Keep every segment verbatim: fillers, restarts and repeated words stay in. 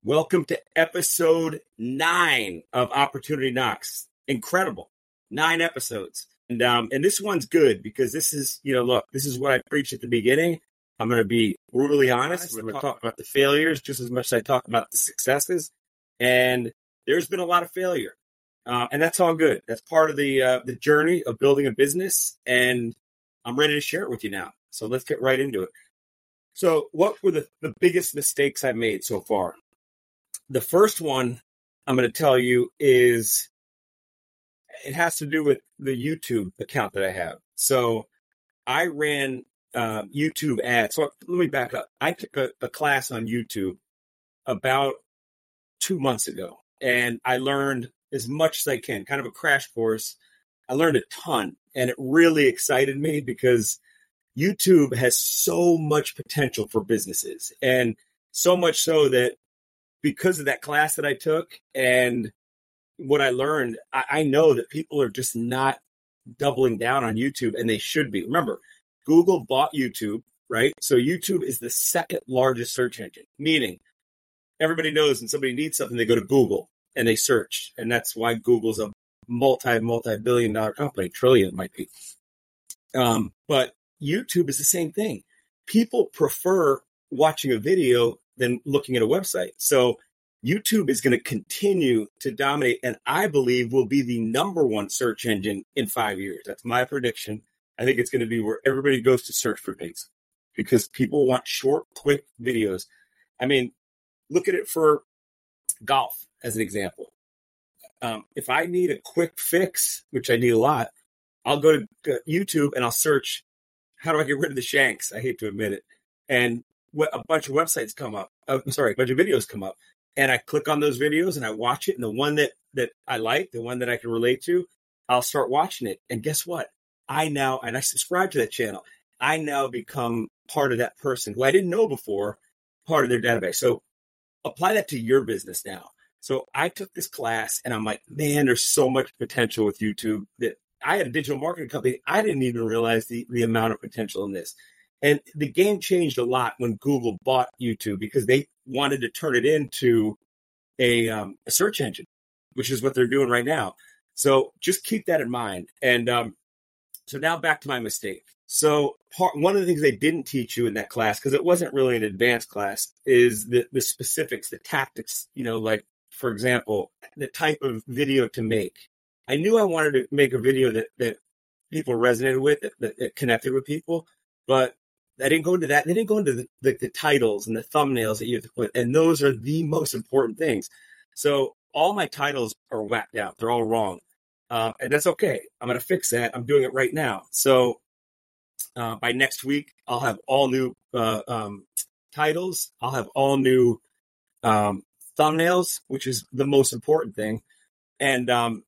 Welcome to episode nine of Opportunity Knocks. Incredible. Nine episodes. And um, and this one's good because this is, you know, look, this is what I preached at the beginning. I'm going to be brutally honest. We're going to talk about the failures just as much as I talk about the successes. And there's been a lot of failure. Uh, and that's all good. That's part of the uh, the journey of building a business. And I'm ready to share it with you now. So let's get right into it. So what were the, the biggest mistakes I made so far? The first one I'm going to tell you is it has to do with the YouTube account that I have. So I ran uh, YouTube ads. So let me back up. I took a, a class on YouTube about two months ago, and I learned as much as I can, kind of a crash course. I learned a ton, and it really excited me because YouTube has so much potential for businesses, and so much so that because of that class that I took and what I learned, I, I know that people are just not doubling down on YouTube, and they should be. Remember, Google bought YouTube, right? So YouTube is the second largest search engine, meaning everybody knows when somebody needs something, they go to Google and they search. And that's why Google's a multi, multi-billion dollar company, trillion it might be. Um, but YouTube is the same thing. People prefer watching a video than looking at a website. So YouTube is going to continue to dominate, and I believe will be the number one search engine in five years. That's my prediction. I think it's going to be where everybody goes to search for things because people want short, quick videos. I mean, look at it for golf as an example. Um, if I need a quick fix, which I need a lot, I'll go to YouTube and I'll search, how do I get rid of the shanks? I hate to admit it. And a bunch of websites come up. Uh, sorry, a bunch of videos come up. And I click on those videos and I watch it. And the one that, that I like, the one that I can relate to, I'll start watching it. And guess what? I now, and I subscribe to that channel, I now become part of that person who I didn't know before, part of their database. So apply that to your business now. So I took this class and I'm like, man, there's so much potential with YouTube that I had a digital marketing company. I didn't even realize the, the amount of potential in this. And the game changed a lot when Google bought YouTube because they wanted to turn it into a, um, a search engine, which is what they're doing right now. So just keep that in mind. And um, so now back to my mistake. So part, one of the things they didn't teach you in that class, because it wasn't really an advanced class, is the, the specifics, the tactics, you know, like, for example, the type of video to make. I knew I wanted to make a video that, that people resonated with, that, that connected with people, but I didn't go into that. They didn't go into the, the, the titles and the thumbnails that you have to put. And those are the most important things. So all my titles are whacked out. They're all wrong. Uh, and that's okay. I'm going to fix that. I'm doing it right now. So uh, by next week, I'll have all new uh, um, titles. I'll have all new um, thumbnails, which is the most important thing. And um,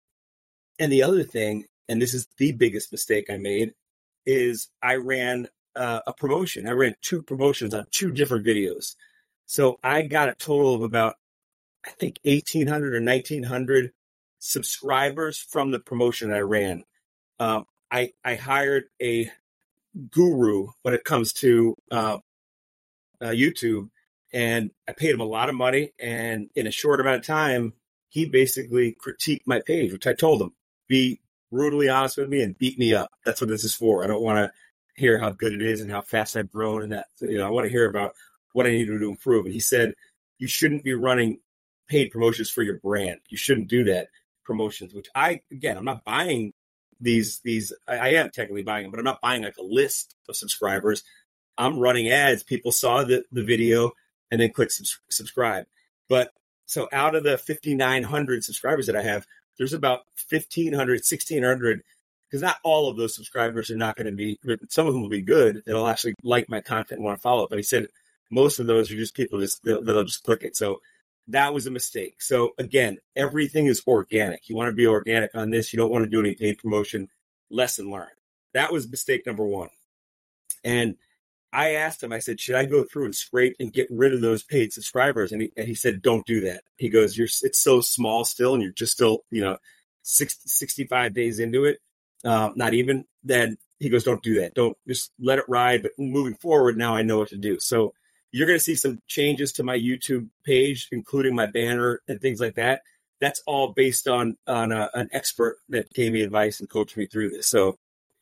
and the other thing, and this is the biggest mistake I made, is I ran Uh, a promotion. I ran two promotions on two different videos. So I got a total of about, I think, eighteen hundred or nineteen hundred subscribers from the promotion I ran. Um, I, I hired a guru when it comes to uh, uh, YouTube, and I paid him a lot of money. And in a short amount of time, he basically critiqued my page, which I told him, be brutally honest with me and beat me up. That's what this is for. I don't want to hear how good it is and how fast I've grown and that, you know, I want to hear about what I need to do to improve. And he said, you shouldn't be running paid promotions for your brand. You shouldn't do that promotions, which I, again, I'm not buying these, these, I, I am technically buying them, but I'm not buying like a list of subscribers. I'm running ads. People saw the, the video and then click subs- subscribe. But so out of the fifty-nine hundred subscribers that I have, there's about fifteen hundred, sixteen hundred, because not all of those subscribers are not going to be, some of them will be good. They'll actually like my content and want to follow it. But he said most of those are just people just, they'll, they'll just click it. So that was a mistake. So again, everything is organic. You want to be organic on this. You don't want to do any paid promotion. Lesson learned. That was mistake number one. And I asked him, I said, should I go through and scrape and get rid of those paid subscribers? And he, and he said, don't do that. He goes, you're, it's so small still, and you're just still, you know, sixty, sixty-five days into it. Uh, not even then. He goes, don't do that. Don't just let it ride. But moving forward, now I know what to do. So you're going to see some changes to my YouTube page, including my banner and things like that. That's all based on on a, an expert that gave me advice and coached me through this. So,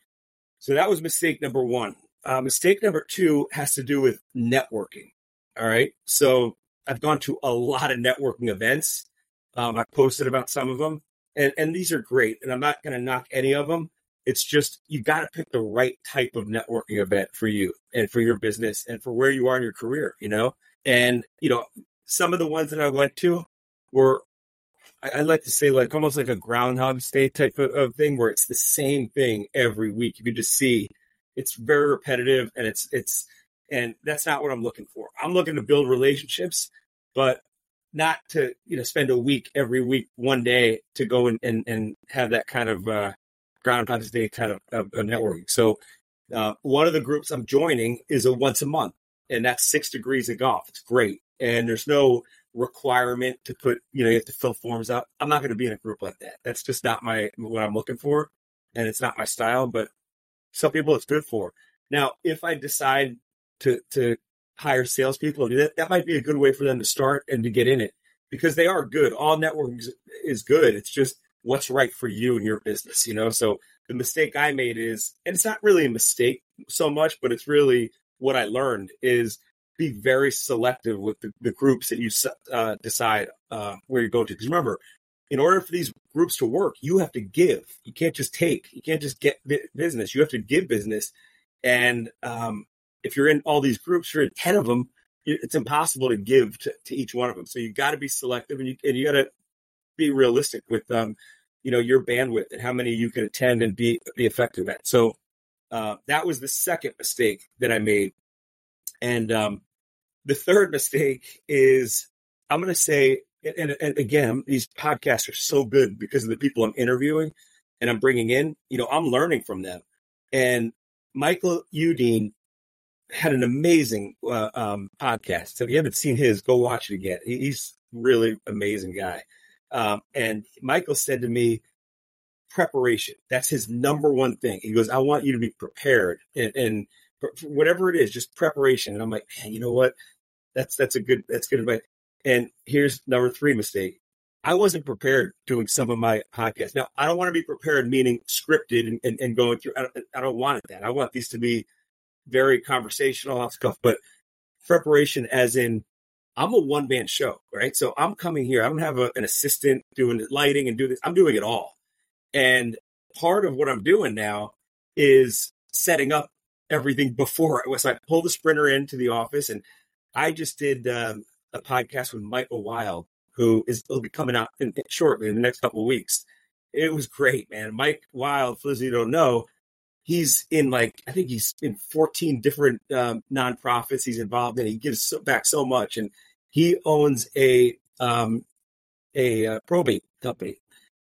so that was mistake number one. Uh, mistake number two has to do with networking. All right. So I've gone to a lot of networking events. Um, I've posted about some of them, and, and these are great. And I'm not going to knock any of them. It's just you got to pick the right type of networking event for you and for your business and for where you are in your career, you know? And, you know, some of the ones that I went to were, I, I like to say, like almost like a Groundhog Day type of, of thing where it's the same thing every week. You can just see it's very repetitive, and it's, it's, and that's not what I'm looking for. I'm looking to build relationships, but not to, you know, spend a week every week, one day to go and, and, and have that kind of, uh, Groundhog Day kind of, of, of networking. So uh, one of the groups I'm joining is a once a month, and that's six degrees of golf. It's great. And there's no requirement to put, you know, you have to fill forms out. I'm not going to be in a group like that. That's just not my, what I'm looking for. And it's not my style, but some people it's good for. Now, if I decide to, to hire salespeople, that, that might be a good way for them to start and to get in it, because they are good. All networking is, is good. It's just what's right for you and your business, you know? So the mistake I made is, and it's not really a mistake so much, but it's really what I learned is be very selective with the, the groups that you uh, decide uh, where you go to. Because remember, in order for these groups to work, you have to give. You can't just take. You can't just get business. You have to give business. And um, if you're in all these groups, you're in ten of them, it's impossible to give to, to each one of them. So you got to be selective, and you, and you got to be realistic with um, you know, your bandwidth and how many you can attend and be be effective at. So uh, that was the second mistake that I made. And um, the third mistake is, I'm going to say, and, and again, these podcasts are so good because of the people I'm interviewing and I'm bringing in. You know, I'm learning from them. And Michael Udine had an amazing uh, um, podcast. So if you haven't seen his, go watch it again. He, he's really amazing guy. Um, and Michael said to me, preparation, that's his number one thing. He goes, I want you to be prepared, and, and whatever it is, just preparation. And I'm like, man, you know what? That's, that's a good, that's good advice. And here's number three mistake. I wasn't prepared doing some of my podcasts. Now, I don't want to be prepared, meaning scripted and, and, and going through. I don't, I don't want that. I want these to be very conversational off stuff, but preparation as in, I'm a one-man show, right? So I'm coming here. I don't have a, an assistant doing the lighting and do this. I'm doing it all. And part of what I'm doing now is setting up everything before. So I pull the Sprinter into the office, and I just did um, a podcast with Michael Wild, who is will be coming out in, shortly in the next couple of weeks. It was great, man. Mike Wild, for those of you who don't know, he's in like, I think he's in fourteen different um, nonprofits he's involved in. He gives so, back so much. And he owns a um, a uh, probate company.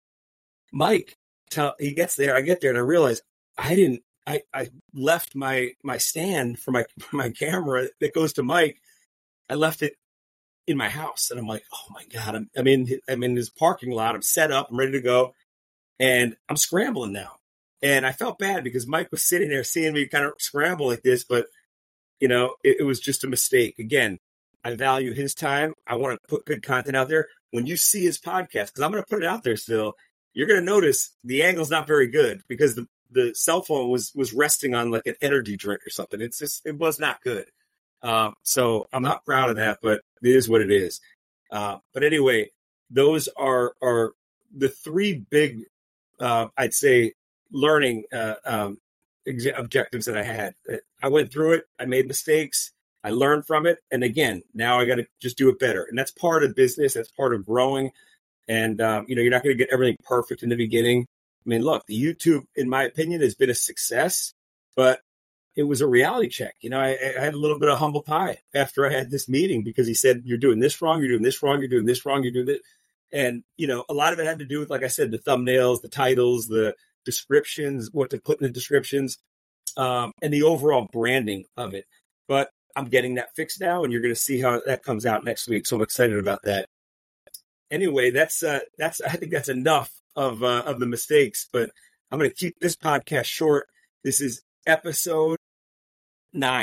Mike, tell, he gets there, I get there, and I realize I didn't, I, I left my my stand for my my camera that goes to Mike. I left it in my house, and I'm like, oh my God, I'm, I'm in I'm in this parking lot. I'm set up, I'm ready to go, and I'm scrambling now. And I felt bad because Mike was sitting there seeing me kind of scramble like this, but you know, it, it was just a mistake. Again, I value his time. I want to put good content out there. When you see his podcast, because I'm going to put it out there still, you're going to notice the angle's not very good because the, the cell phone was was resting on like an energy drink or something. It's just, it was not good. Um, so I'm not proud of that, but it is what it is. Uh, but anyway, those are are the three big, uh, I'd say, learning uh, um, ex- objectives that I had. I went through it. I made mistakes. I learned from it. And again, now I got to just do it better. And that's part of business. That's part of growing. And, um, you know, you're not going to get everything perfect in the beginning. I mean, look, the YouTube, in my opinion, has been a success, but it was a reality check. You know, I, I had a little bit of humble pie after I had this meeting because he said, you're doing this wrong. You're doing this wrong. You're doing this wrong. You're doing this. And, you know, a lot of it had to do with, like I said, the thumbnails, the titles, the descriptions, what to put in the descriptions, um, and the overall branding of it. But I'm getting that fixed now, and you're going to see how that comes out next week. So I'm excited about that. Anyway, that's uh, that's I think that's enough of uh, of the mistakes. But I'm going to keep this podcast short. This is episode nine.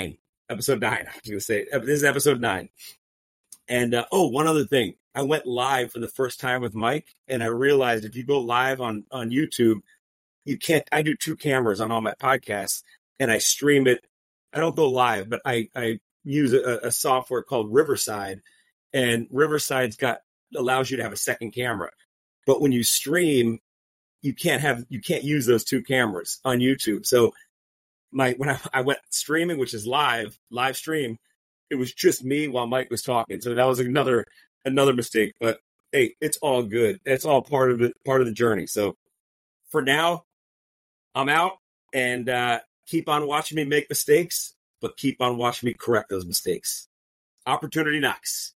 Episode nine. I was going to say this is episode nine. And uh, oh, one other thing. I went live for the first time with Mike, and I realized if you go live on, on YouTube, you can't. I do two cameras on all my podcasts, and I stream it. I don't go live, but I, I use a, a software called Riverside, and Riverside's got allows you to have a second camera. But when you stream, you can't have you can't use those two cameras on YouTube. So my when I, I went streaming, which is live live stream, it was just me while Mike was talking. So that was another another mistake. But hey, it's all good. It's all part of the part of the journey. So for now, I'm out, and uh, keep on watching me make mistakes, but keep on watching me correct those mistakes. Opportunity knocks.